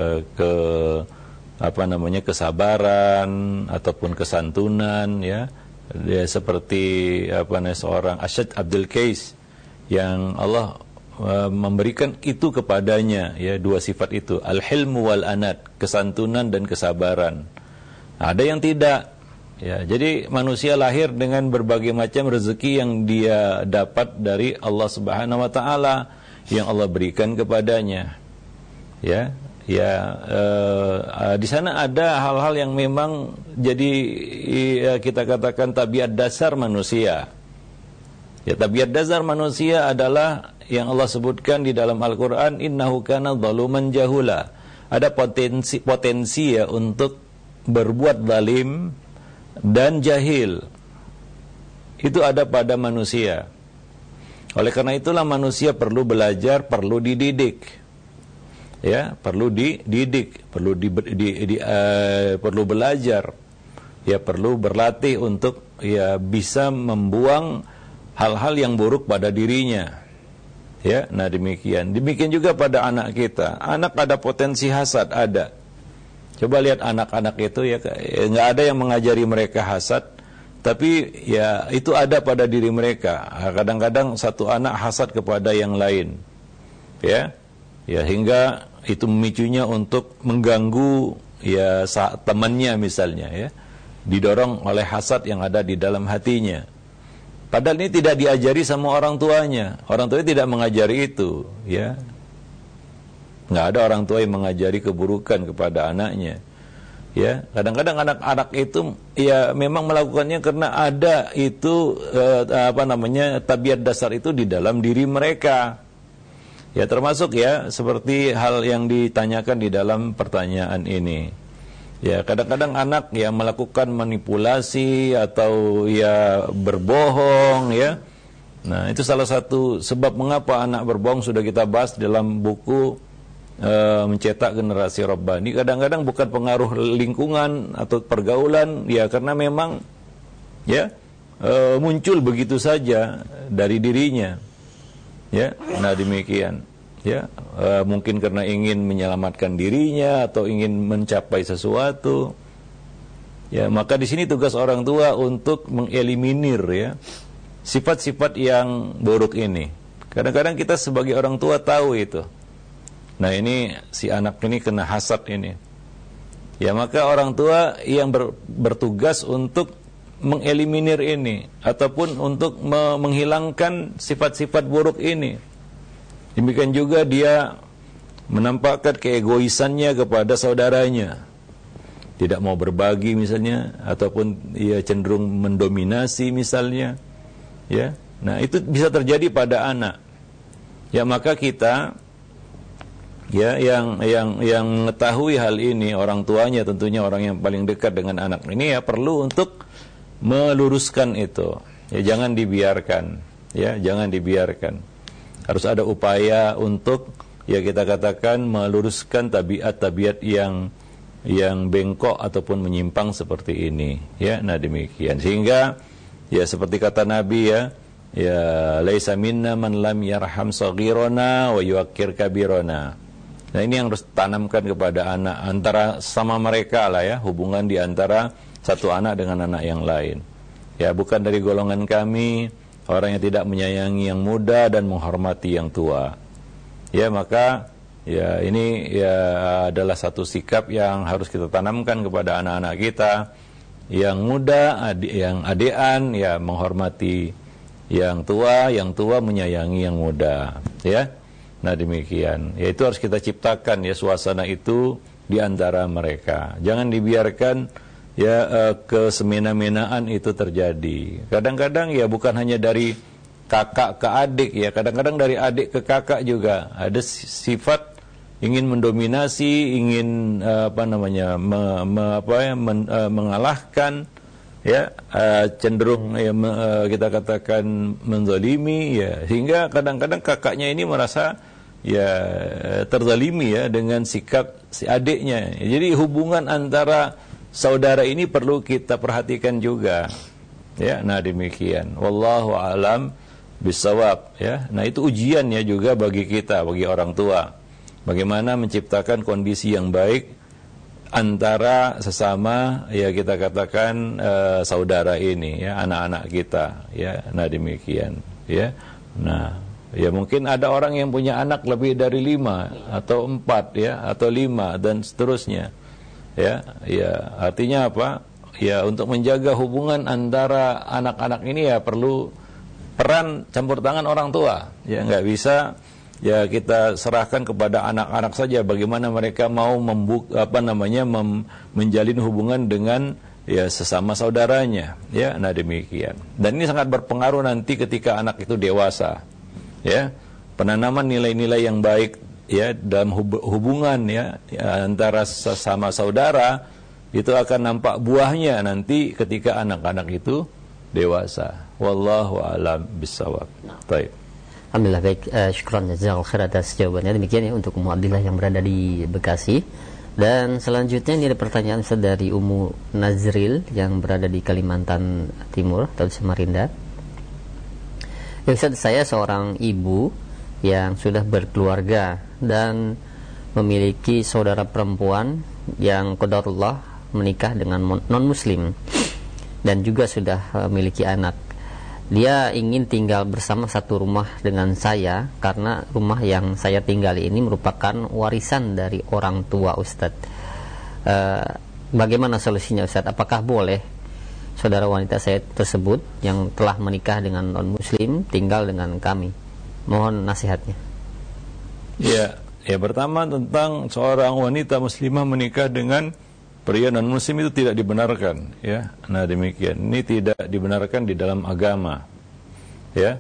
kesabaran ataupun kesantunan, ya. Dia seperti seorang Asyad Abdul Qais yang Allah memberikan itu kepadanya, ya, dua sifat itu, al-hilmu wal anat, kesantunan dan kesabaran. Ada yang tidak, ya. Jadi manusia lahir dengan berbagai macam rezeki yang dia dapat dari Allah Subhanahu wa taala, yang Allah berikan kepadanya. Ya, ya, di sana ada hal-hal yang memang jadi, ya, kita katakan tabiat dasar manusia. Ya, tabiat dasar manusia adalah, yang Allah sebutkan di dalam Al-Quran, innahu kana zaluman jahula. Ada potensi ya untuk berbuat zalim dan jahil. Itu ada pada manusia. Oleh karena itulah manusia perlu belajar, perlu dididik. Ya, perlu dididik, perlu belajar. Ya, perlu berlatih untuk ya bisa membuang hal-hal yang buruk pada dirinya. Ya, nah demikian. Demikian juga pada anak kita. Anak ada potensi hasad, ada. Coba lihat anak-anak itu ya, nggak ada yang mengajari mereka hasad, tapi ya itu ada pada diri mereka. Kadang-kadang satu anak hasad kepada yang lain. Ya, hingga itu memicunya untuk mengganggu ya temannya misalnya ya. Didorong oleh hasad yang ada di dalam hatinya. Padahal ini tidak diajari sama orang tuanya. Orang tuanya tidak mengajari itu, ya. Nggak ada orang tua yang mengajari keburukan kepada anaknya. Ya, kadang-kadang anak-anak itu ya memang melakukannya karena ada itu tabiat dasar itu di dalam diri mereka. Ya, termasuk ya seperti hal yang ditanyakan di dalam pertanyaan ini. Ya, kadang-kadang anak ya melakukan manipulasi atau ya berbohong ya. Nah, itu salah satu sebab mengapa anak berbohong sudah kita bahas dalam buku mencetak generasi Rabbani. Kadang-kadang bukan pengaruh lingkungan atau pergaulan ya, karena memang ya muncul begitu saja dari dirinya. Ya, nah demikian. Ya, mungkin karena ingin menyelamatkan dirinya atau ingin mencapai sesuatu. Ya, maka di sini tugas orang tua untuk mengeliminir ya sifat-sifat yang buruk ini. Kadang-kadang kita sebagai orang tua tahu itu. Nah, ini si anak ini kena hasad ini. Ya, maka orang tua yang bertugas untuk mengeliminir ini ataupun untuk menghilangkan sifat-sifat buruk ini. Demikian juga dia menampakkan keegoisannya kepada saudaranya. Tidak mau berbagi misalnya, ataupun ia cenderung mendominasi misalnya. Ya. Nah, itu bisa terjadi pada anak. Ya, maka kita ya yang mengetahui hal ini, orang tuanya tentunya orang yang paling dekat dengan anak ini ya perlu untuk meluruskan itu. Ya, jangan dibiarkan. Ya, jangan dibiarkan. Harus ada upaya untuk ya kita katakan meluruskan tabiat-tabiat yang bengkok ataupun menyimpang seperti ini ya. Nah demikian, sehingga ya seperti kata Nabi ya laisa minna man lam yarham saghirana wa yuwaqqir kabirana. Nah, ini yang harus tanamkan kepada anak, antara sama mereka lah ya, hubungan di antara satu anak dengan anak yang lain. Ya, bukan dari golongan kami orang yang tidak menyayangi yang muda dan menghormati yang tua. Ya, maka ya ini ya adalah satu sikap yang harus kita tanamkan kepada anak-anak kita. Yang muda, yang adean ya menghormati yang tua menyayangi yang muda, ya. Nah, demikian. Ya, itu harus kita ciptakan ya suasana itu di antara mereka. Jangan dibiarkan ya kesemena-menaan itu terjadi. Kadang-kadang ya bukan hanya dari kakak ke adik ya, kadang-kadang dari adik ke kakak juga ada sifat ingin mendominasi, ingin mengalahkan ya, cenderung ya kita katakan menzalimi ya, sehingga kadang-kadang kakaknya ini merasa ya terzalimi ya dengan sikap si adiknya. Jadi hubungan antara saudara ini perlu kita perhatikan juga. Ya, nah demikian. Wallahu a'lam bishawab ya. Nah, itu ujiannya juga bagi kita, bagi orang tua. Bagaimana menciptakan kondisi yang baik antara sesama ya kita katakan saudara ini ya, anak-anak kita ya. Nah, demikian ya. Nah, ya mungkin ada orang yang punya anak lebih dari 5 atau 4 ya, atau 5 dan seterusnya. Ya, artinya apa? Ya, untuk menjaga hubungan antara anak-anak ini ya perlu peran campur tangan orang tua. Ya, nggak bisa ya kita serahkan kepada anak-anak saja bagaimana mereka mau menjalin hubungan dengan ya sesama saudaranya. Ya, nah demikian. Dan ini sangat berpengaruh nanti ketika anak itu dewasa. Ya. penanaman nilai-nilai yang baik ya dalam hubungan ya antara sesama saudara, itu akan nampak buahnya nanti ketika anak-anak itu dewasa. Wallahu a'lam bishawab. Baik. Alhamdulillah, baik. Syukran jazakallahu khair atas jawabannya. Demikian ya untuk Ummu Abdillah yang berada di Bekasi. Dan selanjutnya ini ada pertanyaan Ustaz dari Ummu Nazril yang berada di Kalimantan Timur atau Samarinda. Ya Ustaz, saya seorang ibu yang sudah berkeluarga dan memiliki saudara perempuan yang qadarullah menikah dengan non-muslim dan juga sudah memiliki anak. Dia ingin tinggal bersama satu rumah dengan saya karena rumah yang saya tinggali ini merupakan warisan dari orang tua Ustadz. Bagaimana solusinya Ustadz? Apakah boleh saudara wanita saya tersebut yang telah menikah dengan non-muslim tinggal dengan kami? Mohon nasihatnya. Ya pertama tentang seorang wanita muslimah menikah dengan pria non-muslim itu tidak dibenarkan, ya. Nah demikian, ini tidak dibenarkan di dalam agama, ya.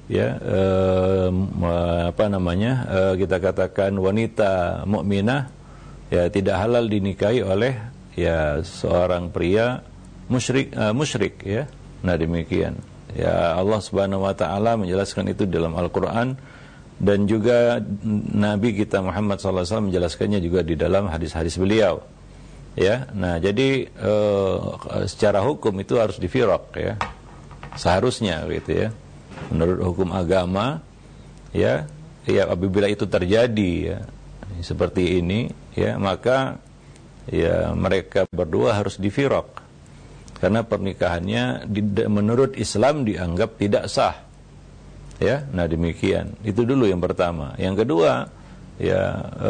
Kita katakan wanita mukminah, ya tidak halal dinikahi oleh ya seorang pria musyrik, ya. Nah demikian, ya Allah Subhanahu Wa Taala menjelaskan itu dalam Al-Quran dan juga Nabi kita Muhammad SAW menjelaskannya juga di dalam hadis-hadis beliau. Ya, nah jadi secara hukum itu harus difiraq ya, seharusnya gitu ya, menurut hukum agama ya apabila itu terjadi ya seperti ini ya maka ya mereka berdua harus difiraq karena pernikahannya menurut Islam dianggap tidak sah ya. Nah demikian, itu dulu yang pertama. Yang kedua ya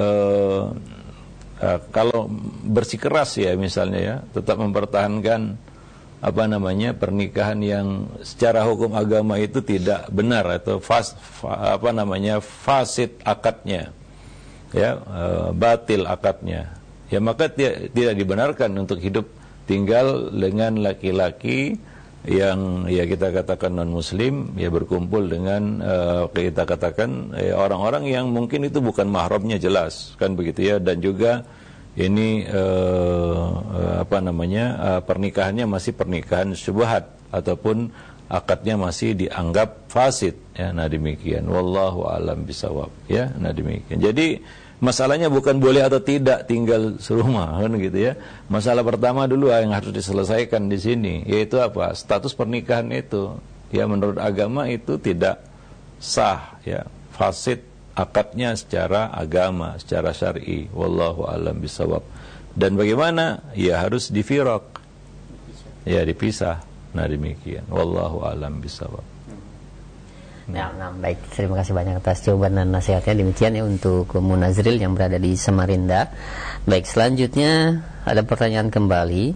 kalau bersikeras ya misalnya ya tetap mempertahankan pernikahan yang secara hukum agama itu tidak benar atau fasid akadnya ya, batil akadnya ya, maka tidak dibenarkan untuk hidup tinggal dengan laki-laki yang ya kita katakan non muslim ya, berkumpul dengan kita katakan orang-orang yang mungkin itu bukan mahramnya jelas kan begitu ya, dan juga ini pernikahannya masih pernikahan syubhat ataupun akadnya masih dianggap fasid ya. Nah demikian, wallahu alam bisawab ya. Nah demikian, jadi masalahnya bukan boleh atau tidak tinggal serumah kan gitu ya. Masalah pertama dulu yang harus diselesaikan di sini yaitu apa? Status pernikahan itu ya menurut agama itu tidak sah ya, fasid akadnya secara agama, secara syar'i. Wallahu alam bisawab. Dan bagaimana? Ya harus difiraq. Ya dipisah. Nah demikian. Wallahu alam bisawab. Nah, baik, terima kasih banyak atas jawaban dan nasihatnya. Demikian ya untuk Ummu Nazril yang berada di Samarinda. Baik, selanjutnya ada pertanyaan kembali.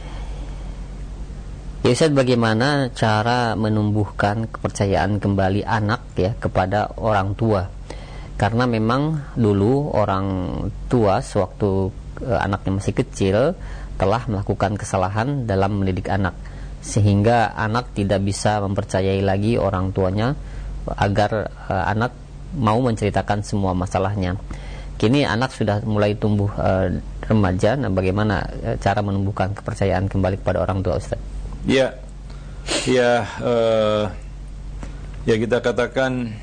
Ya Ustaz, bagaimana cara menumbuhkan kepercayaan kembali anak ya kepada orang tua? Karena memang dulu orang tua sewaktu anaknya masih kecil telah melakukan kesalahan dalam mendidik anak, sehingga anak tidak bisa mempercayai lagi orang tuanya agar anak mau menceritakan semua masalahnya. Kini anak sudah mulai tumbuh remaja. Nah, bagaimana cara menumbuhkan kepercayaan kembali kepada orang tua, Ustaz? Ya kita katakan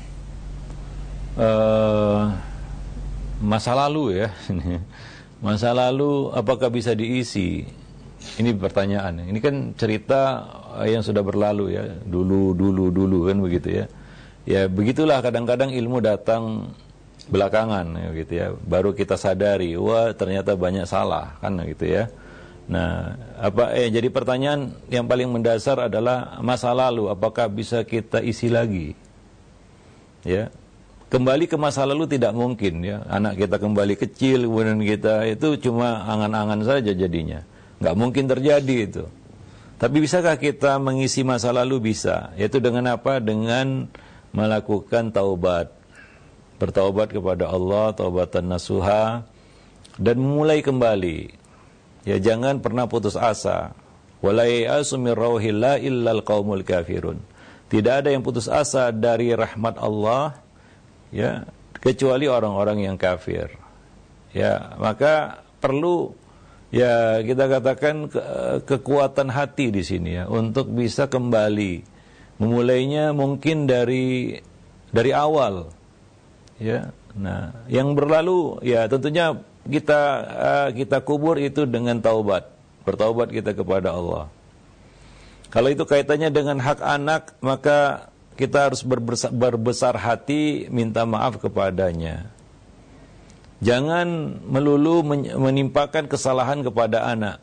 masa lalu ya. Masa lalu apakah bisa diisi? Ini pertanyaan. Ini kan cerita yang sudah berlalu ya, dulu kan begitu ya. Ya begitulah kadang-kadang ilmu datang belakangan ya, gitu ya. Baru kita sadari, wah ternyata banyak salah kan gitu ya. Nah, jadi pertanyaan yang paling mendasar adalah masa lalu apakah bisa kita isi lagi? Ya. Kembali ke masa lalu tidak mungkin ya. Anak kita kembali kecil kemudian kita itu cuma angan-angan saja jadinya. Nggak mungkin terjadi itu. Tapi bisakah kita mengisi masa lalu? Bisa. Yaitu dengan apa? Dengan melakukan taubat. Bertaubat kepada Allah, taubatan nasuha, dan mulai kembali. Ya jangan pernah putus asa. Wala ya'asu min rauhillah illal qaumul kafirun. Tidak ada yang putus asa dari rahmat Allah ya, kecuali orang-orang yang kafir. Ya, maka perlu ya kita katakan kekuatan hati di sini ya untuk bisa kembali memulainya mungkin dari awal. Ya. Nah, yang berlalu ya tentunya kita kubur itu dengan taubat. Bertaubat kita kepada Allah. Kalau itu kaitannya dengan hak anak, maka kita harus berbesar hati minta maaf kepadanya. Jangan melulu menimpakan kesalahan kepada anak.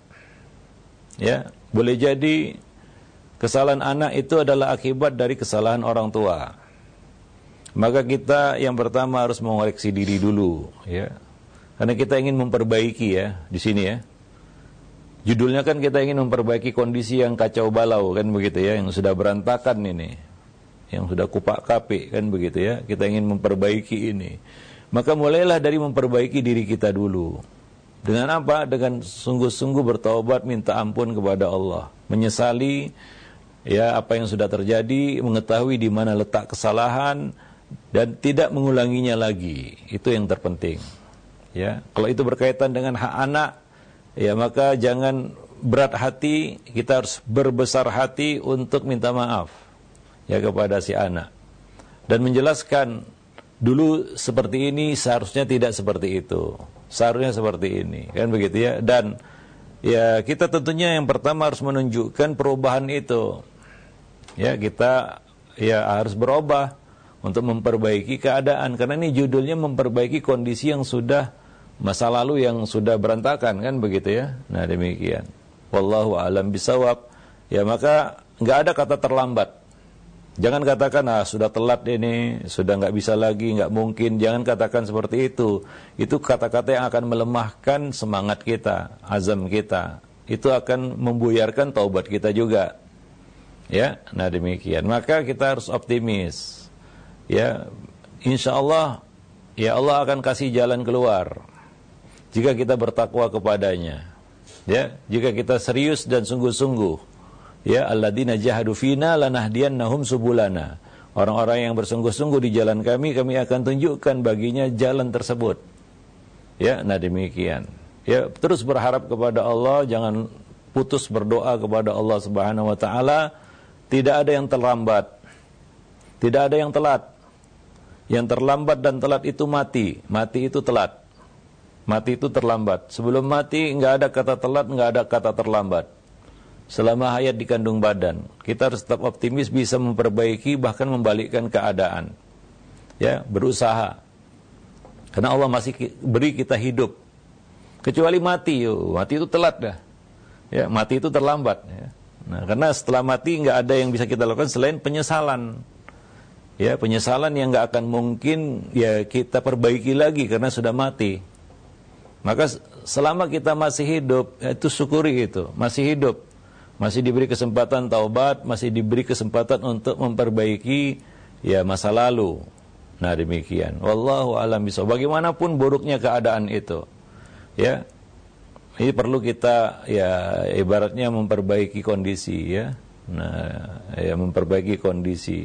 Ya, boleh jadi kesalahan anak itu adalah akibat dari kesalahan orang tua. Maka kita yang pertama harus mengoreksi diri dulu, ya. Karena kita ingin memperbaiki ya di sini ya. Judulnya kan kita ingin memperbaiki kondisi yang kacau balau kan begitu ya, yang sudah berantakan ini, yang sudah kupak kapik kan begitu ya. Kita ingin memperbaiki ini. Maka mulailah dari memperbaiki diri kita dulu. Dengan apa? Dengan sungguh-sungguh bertaubat, minta ampun kepada Allah, menyesali ya apa yang sudah terjadi, mengetahui di mana letak kesalahan dan tidak mengulanginya lagi. Itu yang terpenting. Ya, kalau itu berkaitan dengan hak anak, ya maka jangan berat hati, kita harus berbesar hati untuk minta maaf ya kepada si anak dan menjelaskan dulu seperti ini, seharusnya tidak seperti itu, seharusnya seperti ini, kan begitu ya. Dan ya kita tentunya yang pertama harus menunjukkan perubahan itu. Ya, kita ya harus berubah untuk memperbaiki keadaan, karena ini judulnya memperbaiki kondisi yang sudah masa lalu yang sudah berantakan, kan begitu ya. Nah, demikian. Wallahu a'lam bisawab. Ya, maka nggak ada kata terlambat. Jangan katakan sudah telat ini, sudah nggak bisa lagi, nggak mungkin. Jangan katakan seperti itu. Itu kata-kata yang akan melemahkan semangat kita, azam kita. Itu akan membuyarkan taubat kita juga. Ya, nah demikian. Maka kita harus optimis. Ya, insya Allah, ya Allah akan kasih jalan keluar jika kita bertakwa kepadanya. Ya, jika kita serius dan sungguh-sungguh. Ya, alladzina jahadu fina lanahdiyannahum subulana. Orang-orang yang bersungguh-sungguh di jalan kami akan tunjukkan baginya jalan tersebut. Ya, nah demikian. Ya, terus berharap kepada Allah, jangan putus berdoa kepada Allah Subhanahu wa taala. Tidak ada yang terlambat. Tidak ada yang telat. Yang terlambat dan telat itu mati. Mati itu telat. Mati itu terlambat. Sebelum mati enggak ada kata telat, enggak ada kata terlambat. Selama hayat di kandung badan, kita harus tetap optimis bisa memperbaiki bahkan membalikkan keadaan. Ya, berusaha. Karena Allah masih beri kita hidup. Kecuali mati, mati itu telat dah. Ya, mati itu terlambat ya. Nah, karena setelah mati enggak ada yang bisa kita lakukan selain penyesalan. Ya, penyesalan yang enggak akan mungkin ya kita perbaiki lagi karena sudah mati. Maka selama kita masih hidup, itu syukuri itu, masih hidup, masih diberi kesempatan taubat, masih diberi kesempatan untuk memperbaiki ya masa lalu. Nah demikian. Wallahu a'lam bishawab. Bagaimanapun buruknya keadaan itu, ya, ini perlu kita ya ibaratnya memperbaiki kondisi ya. Nah, ya memperbaiki kondisi,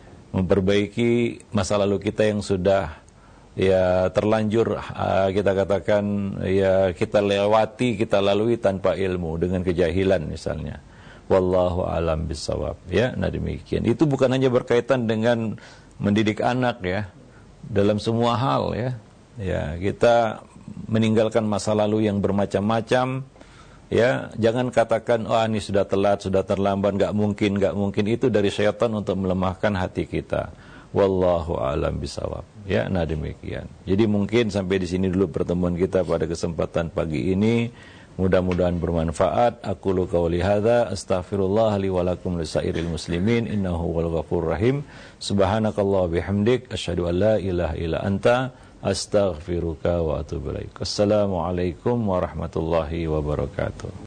memperbaiki masa lalu kita yang sudah ya terlanjur kita katakan ya kita lewati, kita lalui tanpa ilmu dengan kejahilan misalnya. Wallahu a'lam bishawab. Ya, nah demikian. Itu bukan hanya berkaitan dengan mendidik anak ya, dalam semua hal ya. Ya, kita meninggalkan masa lalu yang bermacam-macam. Ya, jangan katakan ini sudah telat, sudah terlambat, enggak mungkin. Itu dari syaitan untuk melemahkan hati kita. Wallahu a'lam bishawab. Ya, nah demikian. Jadi mungkin sampai di sini dulu pertemuan kita pada kesempatan pagi ini. Mudah-mudahan bermanfaat. Aqulu qauli hadza astaghfirullah li wa lakum lisairil muslimin innahu wal ghafurur rahim. Subhanakallah bihamdik asyhadu an la ilaha illa anta astaghfiruka wa atubu ilaik. Assalamualaikum warahmatullahi wabarakatuh.